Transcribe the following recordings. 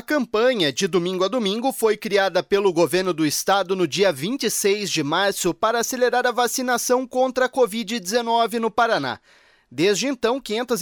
A campanha de domingo a domingo foi criada pelo governo do estado no dia 26 de março para acelerar a vacinação contra a Covid-19 no Paraná. Desde então,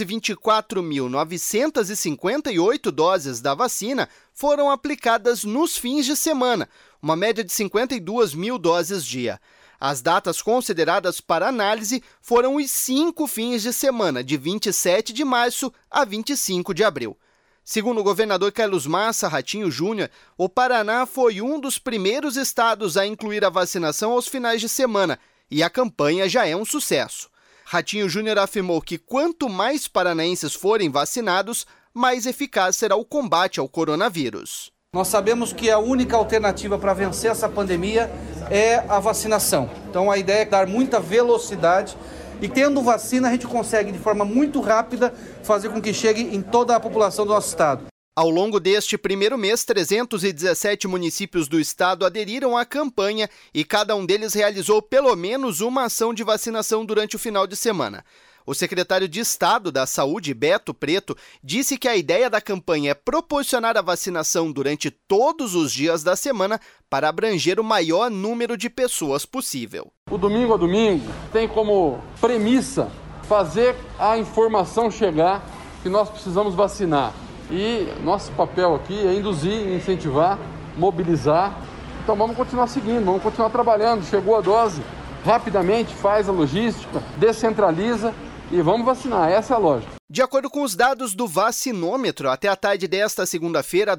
524.958 doses da vacina foram aplicadas nos fins de semana, uma média de 52 mil doses dia. As datas consideradas para análise foram os 5 fins de semana, de 27 de março a 25 de abril. Segundo o governador Carlos Massa Ratinho Júnior, o Paraná foi um dos primeiros estados a incluir a vacinação aos finais de semana e a campanha já é um sucesso. Ratinho Júnior afirmou que quanto mais paranaenses forem vacinados, mais eficaz será o combate ao coronavírus. Nós sabemos que a única alternativa para vencer essa pandemia é a vacinação. Então a ideia é dar muita velocidade e tendo vacina a gente consegue de forma muito rápida fazer com que chegue em toda a população do nosso estado. Ao longo deste primeiro mês, 317 municípios do estado aderiram à campanha e cada um deles realizou pelo menos uma ação de vacinação durante o final de semana. O secretário de Estado da Saúde, Beto Preto, disse que a ideia da campanha é proporcionar a vacinação durante todos os dias da semana para abranger o maior número de pessoas possível. O domingo a domingo tem como premissa fazer a informação chegar que nós precisamos vacinar. E nosso papel aqui é induzir, incentivar, mobilizar. Então vamos continuar seguindo, vamos continuar trabalhando. Chegou a dose, rapidamente faz a logística, descentraliza e vamos vacinar, essa é a lógica. De acordo com os dados do vacinômetro, até a tarde desta segunda-feira,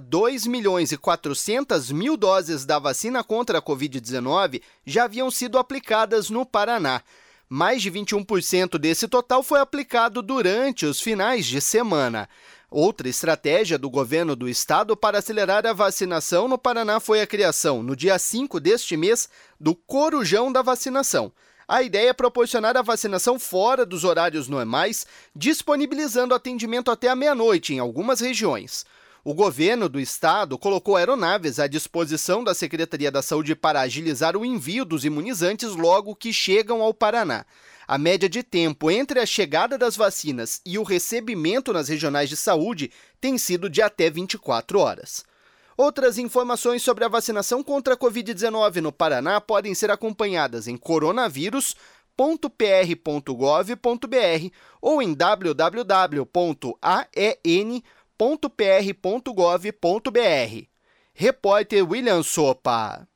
2.400.000 doses da vacina contra a Covid-19 já haviam sido aplicadas no Paraná. Mais de 21% desse total foi aplicado durante os finais de semana. Outra estratégia do governo do estado para acelerar a vacinação no Paraná foi a criação, no dia 5 deste mês, do Corujão da Vacinação. A ideia é proporcionar a vacinação fora dos horários normais, disponibilizando atendimento até a meia-noite em algumas regiões. O governo do estado colocou aeronaves à disposição da Secretaria da Saúde para agilizar o envio dos imunizantes logo que chegam ao Paraná. A média de tempo entre a chegada das vacinas e o recebimento nas regionais de saúde tem sido de até 24 horas. Outras informações sobre a vacinação contra a Covid-19 no Paraná podem ser acompanhadas em coronavírus.pr.gov.br ou em www.aen.pr.gov.br. Repórter William Sopa.